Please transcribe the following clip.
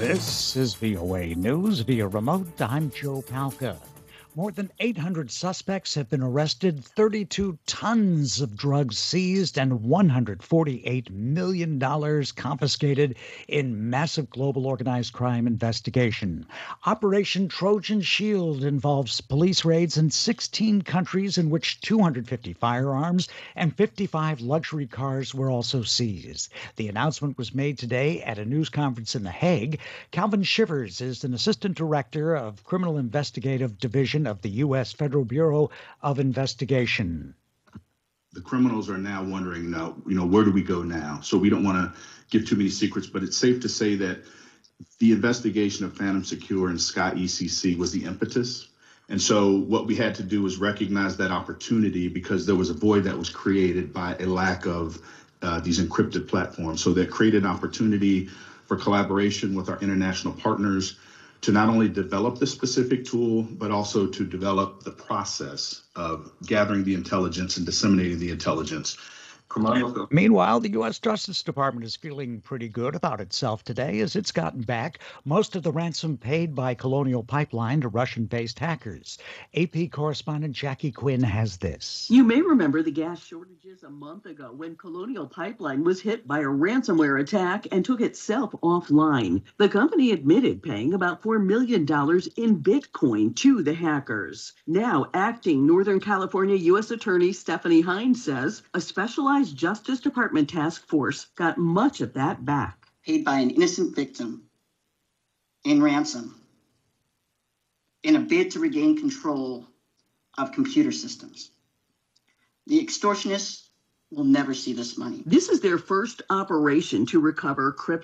This is VOA News via remote. I'm Joe Palca. More than 800 suspects have been arrested, 32 tons of drugs seized, and $148 million confiscated in massive global organized crime investigation. Operation Trojan Shield involves police raids in 16 countries in which 250 firearms and 55 luxury cars were also seized. The announcement was made today at a news conference in The Hague. Calvin Shivers is an assistant director of Criminal Investigative Division of the U.S. Federal Bureau of Investigation. The criminals are now wondering, where do we go now? So we don't want to give too many secrets, but it's safe to say that the investigation of Phantom Secure and Sky ECC was the impetus. And so what we had to do was recognize that opportunity because there was a void that was created by a lack of these encrypted platforms. So that created an opportunity for collaboration with our international partners to not only develop the specific tool, but also to develop the process of gathering the intelligence and disseminating the intelligence. Meanwhile, the U.S. Justice Department is feeling pretty good about itself today as it's gotten back most of the ransom paid by Colonial Pipeline to Russian-based hackers. AP correspondent Jackie Quinn has this. You may remember the gas shortages a month ago when Colonial Pipeline was hit by a ransomware attack and took itself offline. The company admitted paying about $4 million in Bitcoin to the hackers. Now, acting Northern California U.S. Attorney Stephanie Hines says a specialized Justice Department task force got much of that back. Paid by an innocent victim in ransom in a bid to regain control of computer systems. The extortionists will never see this money. This is their first operation to recover crypto.